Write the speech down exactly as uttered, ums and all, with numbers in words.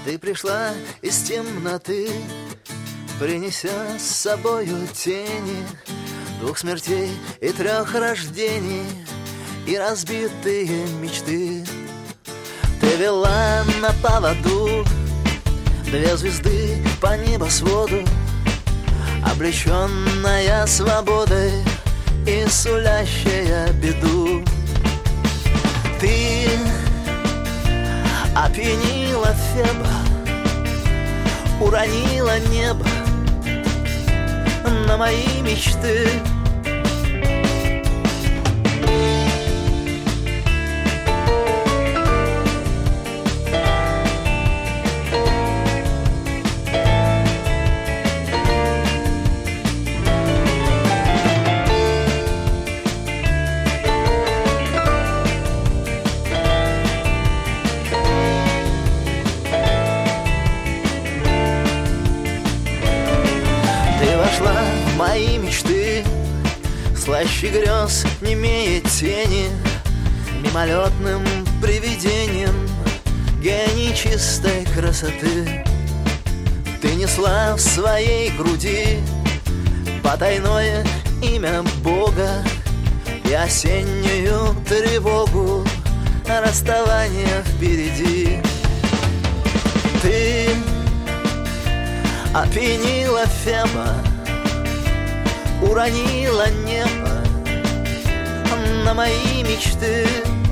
Ты пришла из темноты, принеся с собою тени двух смертей и трех рождений и разбитые мечты. Ты вела на поводу две звезды по небосводу, облеченная свободой и сулящая беду. Ты опьянила Феба, уронила небо на мои мечты. Мои мечты, слаще грез, немея тени, мимолетным привидением гений чистой красоты. Ты несла в своей груди потайное имя Бога и осеннюю тревогу расставания впереди. Ты опьянила Феба, уронила небо на мои мечты.